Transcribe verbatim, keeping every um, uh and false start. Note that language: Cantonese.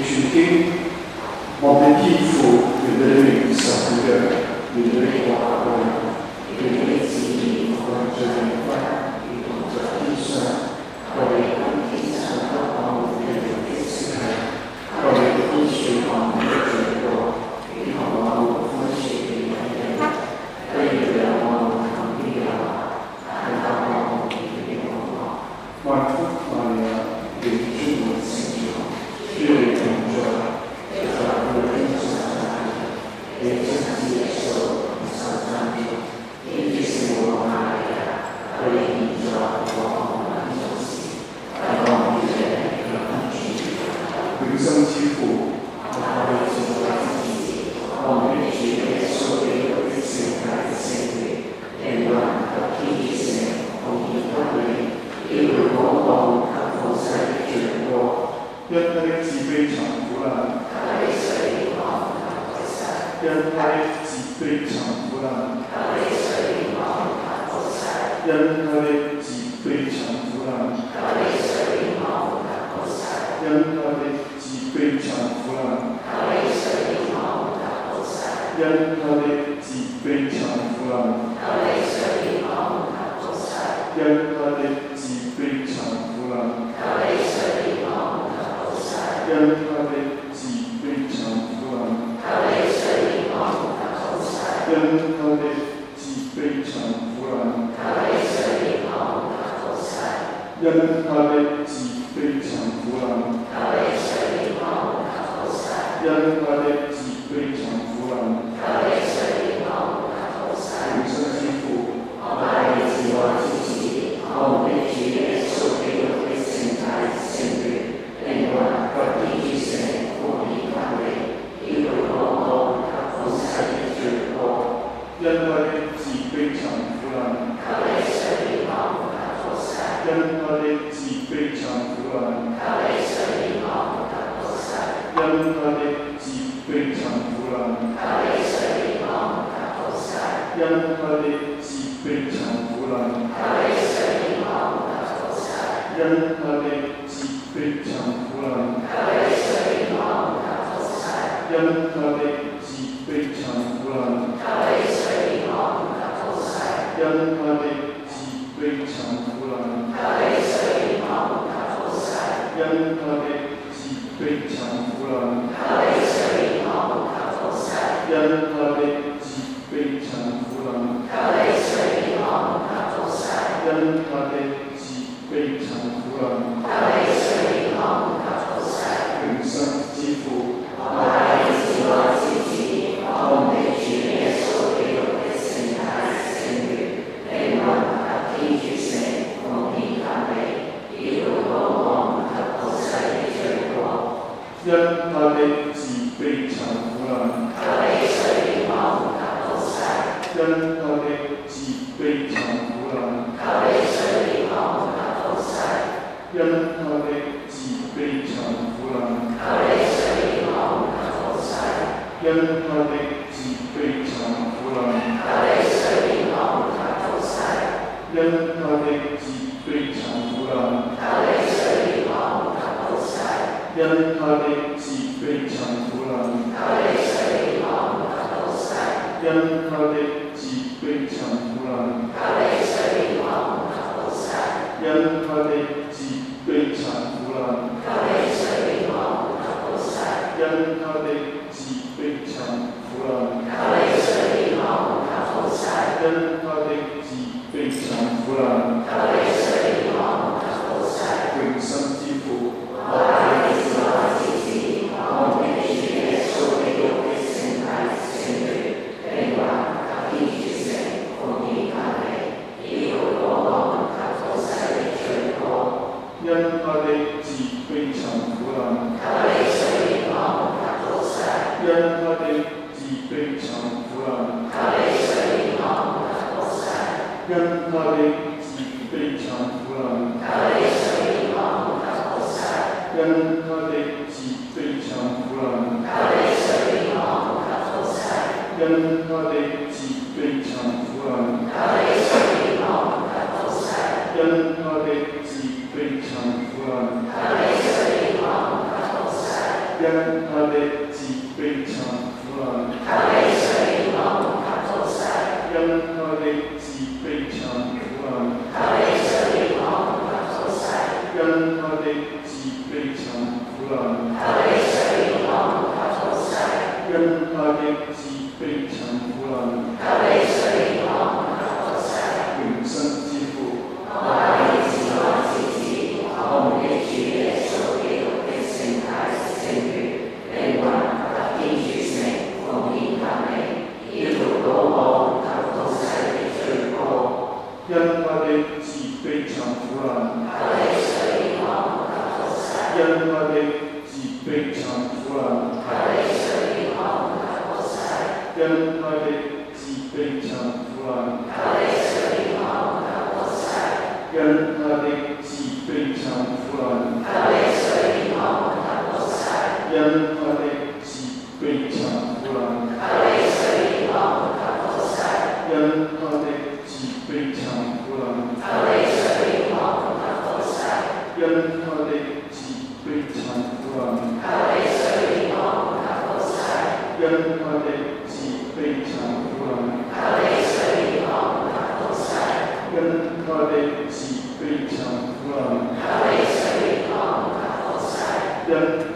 傳經，望你天父願你榮受嘅，願你華貴，願你旨意按著靈骨，如同在天上。我哋今天上得我們嘅榮息係，我哋寬恕我們的罪過，如同我們寬恕別人嘅，不要讓我們陷於誘惑，但救我們脫離惡惡。萬福瑪利亞，願主滿聖主，主你同在，在我哋天上你親子耶穌受讚頌，天主聖母瑪利亞，佢現在和我們同時，但我們嘅永主永生之父，我哋主嘅子子，我們的主耶穌基督的聖體聖靈，靈魂及天主聖同獻給你，叫佢廣告及普世的罪過，因他的自卑沉苦難。因他的自卑沉苦難，因他的自卑沉苦難，因他的自卑沉苦難，因他的自卑沉苦難，因他的自卑沉苦難，因他的自卑沉苦難。因他的自卑沉苦難，因他的自卑沉苦難，因他的自卑沉苦難，永生之父，我哋至愛之子，我們的主耶穌基督的聖體聖靈，靈魂及天主聖父獻給你，叫佢廣告及普世的罪過。因他的自卑沉苦難，因他的自卑沉苦難，因他的自卑沉苦難，因他的自卑沉苦難，因他的自卑沉苦難，因他的自卑沉苦難。因他的自卑沉苦難，因他的自卑沉苦難，因他的自卑沉苦難，因他的自卑沉苦難，永生之父，我哋至愛之子，我們的主耶穌基督的聖體聖靈。靈魂及天主聖奉獻給你，叫佢廣告及普世的罪過。因他的自卑沉苦難，因他的自卑沉苦難，因他的自卑沉苦難，因他的自卑沉苦難。因他的自卑沉苦難，因他的自卑沉苦難，因他的自卑沉苦難，因他的自卑沉苦難，因他的自卑沉苦難，因他的悲慘苦難，永生之父，我哋至愛之子，我們的主耶穌基督的聖體聖靈，靈魂及天主聖奉獻給你，叫佢廣告及普世的罪過。因他的自卑沉苦難，因他的自卑沉苦難。因他的自卑沉苦難，因他的自卑沉苦難，因他的自卑沉苦難，因他的自卑沉苦難，因他的自卑沉苦難，因因他的慈悲長苦難， 求你垂憐我們及到世。 因他的慈悲長苦難， 求你垂憐我們及到世。 因他的慈悲長苦難， 求你垂憐我們及到世。 因他的慈悲長苦難， 求你垂憐我們及到世。 永生之父， 我愛子我之子，我們的主耶穌基督的聖體聖血，靈魂及天主聖，奉獻給你，以調到我及到世的罪過。 因他的慈悲長苦難， 求你垂憐我們及到世。 因他的慈悲長苦難， 求你垂憐我們及到世。 因他的慈悲長苦難， 求你垂憐我們及到世。 因他的慈悲長苦難， 求你垂憐我們及到世。 因他的慈悲長苦難， 求你垂憐我們及到世。 因他的慈悲長苦難， 求你垂憐我們及到世。 因他的慈悲長苦難， 求你垂憐我們及到世。 因他的慈悲長苦難， 求你垂憐我們及到世。 因他的慈悲長苦難， 求你垂憐我們及到世。 因